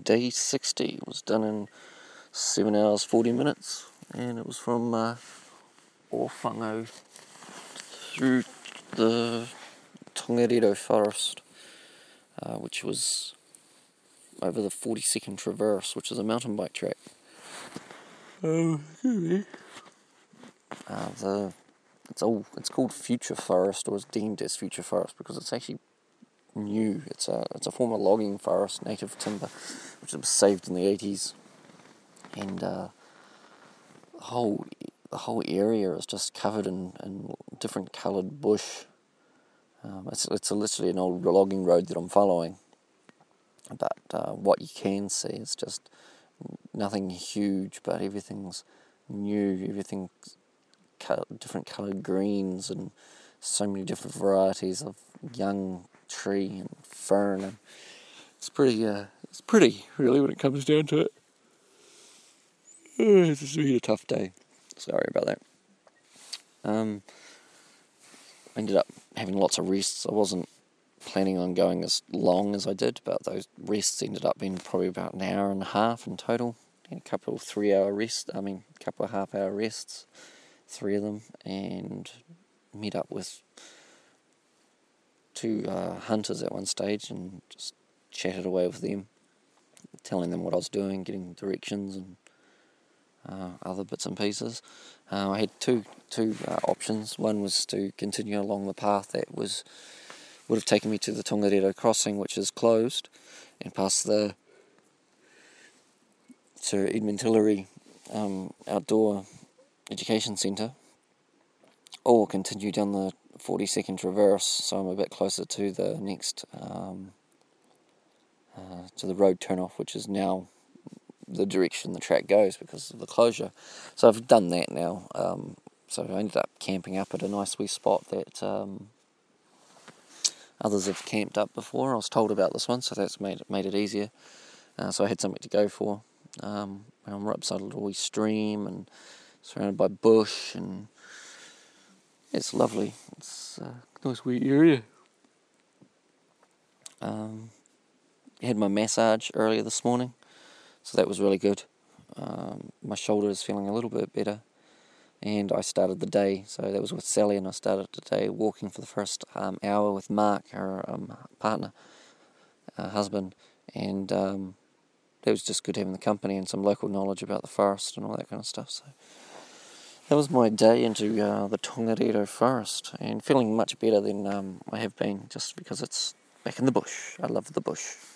day 60 was done in 7 hours 40 minutes, and it was from Ōwhango through the Tongariro forest, which was over the 42nd Traverse, which is a mountain bike track. It's called Future Forest, or it's deemed as Future Forest because it's actually new. It's a former logging forest, native timber, which was saved in the 80s, and the whole area is just covered in different coloured bush. It's literally an old logging road that I'm following, but what you can see is just nothing huge, but everything's new, everything's different coloured greens and so many different varieties of young tree and fern, and it's pretty really when it comes down to it. It's just been a tough day. Sorry about that. I ended up having lots of rests. I wasn't planning on going as long as I did, but those rests ended up being probably about an hour and a half in total. And a couple of couple of half-hour rests, 3 of them, and meet up with 2 hunters at one stage and just chatted away with them, telling them what I was doing, getting directions and other bits and pieces. I had two options. One was to continue along the path that would have taken me to the Tongariro crossing, which is closed, and past to Edmund Hillary Outdoor Education Centre, or continue down the 42nd Traverse, so I'm a bit closer to the next to the road turnoff, which is now the direction the track goes because of the closure. So I've done that now. So I ended up camping up at a nice wee spot that others have camped up before. I was told about this one, so that's made it easier. So I had something to go for. I'm right beside a little wee stream and surrounded by bush, and it's lovely. It's a nice wee area. Had my massage earlier this morning, so that was really good. My shoulder is feeling a little bit better, and I started the day, so that was with Sally, and I started the day walking for the first hour with Mark, her partner, husband, and it was just good having the company and some local knowledge about the forest and all that kind of stuff. So that was my day into the Tongariro forest, and feeling much better than I have been, just because it's back in the bush. I love the bush.